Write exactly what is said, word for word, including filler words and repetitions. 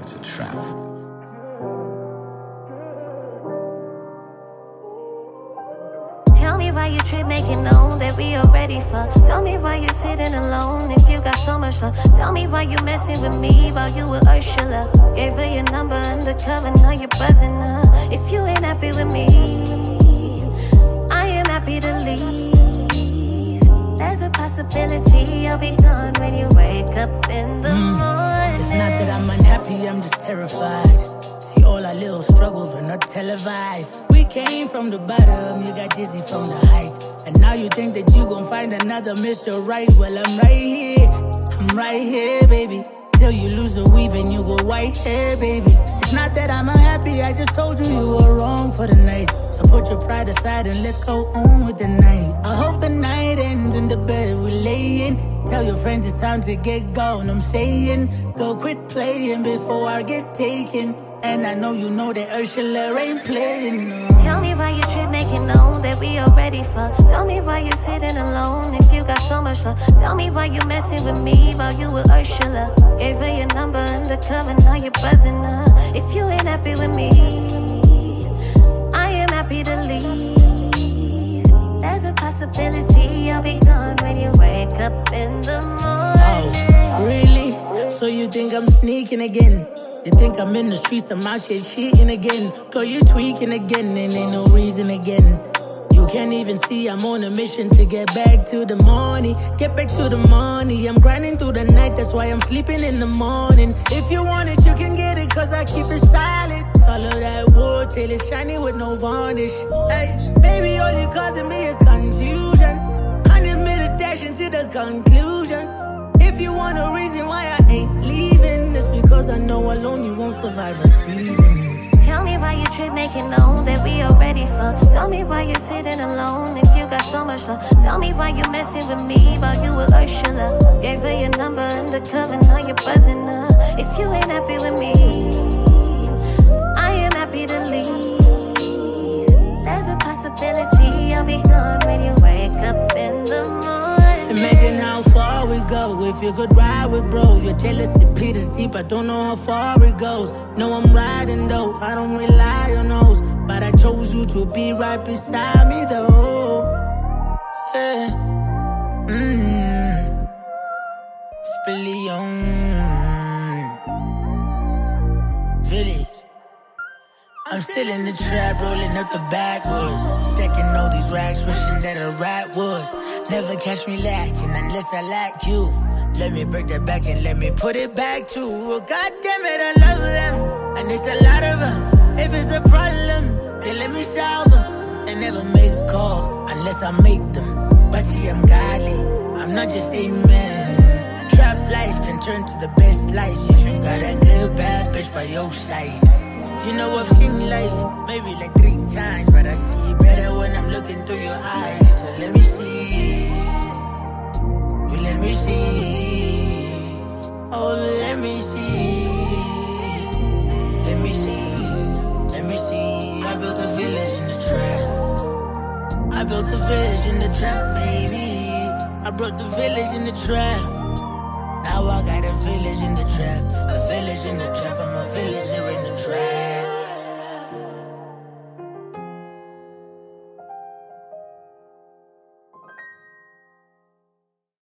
it's a trap. Tell me why you trip making known that we already fuck. Tell me why you sitting alone if you got so much love. Tell me why you messing with me while you with Ursula. Gave her your number undercover, now you're buzzing her. If you ain't happy with me, I am happy to leave. There's a possibility I'll be gone when you wake up in the mm. morning. It's not that I'm unhappy, I'm just terrified. See, all our little struggles were not televised. We came from the bottom, you got dizzy from the heights. And now you think that you gon' find another Mister Right. Well, I'm right here, I'm right here, baby. Till you lose the weave and you go white hair, baby. It's not that I'm unhappy, I just told you you were wrong for the night. So put your pride aside and let's go on with the night. I hope the night ends in the bed we lay in. Tell your friends it's time to get gone, I'm saying. Go quit playing before I get taken. And I know you know that Ursula ain't playing, no. Tell me why you trip making known that we already fuck. Tell me why you sitting alone if you got so much love. Tell me why you messing with me while you with Ursula. Gave her your number undercover, now you're buzzing her. If you ain't happy with me, I am happy to leave. There's a possibility I'll be gone when you wake up in the morning. Oh, really? So you think I'm sneaking again? You think I'm in the streets, I'm out here cheating again. Girl, you tweaking again, and ain't no reason again. You can't even see I'm on a mission to get back to the money. Get back to the money, I'm grinding through the night, that's why I'm sleeping in the morning. If you want it, you can get it, cause I keep it solid. Swallow that wood till it's shiny with no varnish. Hey, baby, all you causing me is confusion. Hundred meditation to the conclusion. If you want a reason why I ain't leaving, it's because I know alone you won't survive a season. Tell me why you trip making known that we already fuck. Tell me why you sitting alone if you got so much love. Tell me why you messing with me while you with Ursula. Gave her your number undercover, now you're buzzing her. If you ain't happy with me, I am happy to leave. There's a possibility I'll be gone when you wake up in the morning. Imagine how far we go if you could ride with bro. Your jealousy pit is deep, I don't know how far it goes. No, I'm riding though, I don't rely on those. But I chose you to be right beside me though. Yeah. Mmm. Spillion. Village. I'm still in the trap, rolling up the backwoods. Stacking all these racks, wishing that a rat would. Never catch me lacking unless I lack you. Let me break that back and let me put it back too. Oh, God damn it, I love them, and it's a lot of them. If it's a problem, then let me solve them. They never make calls unless I make them. But see, I'm godly, I'm not just a man. Trap life can turn to the best life if you got a good bad bitch by your side. You know I've seen life maybe like three times, but I see better when I'm looking through your eyes. So let me see, you let me see, oh let me see, let me see, let me see. I built a village in the trap, I built a village in the trap, baby. I brought the village in the trap. Now I got a village in the trap, a village in the trap. I'm a villager in the trap.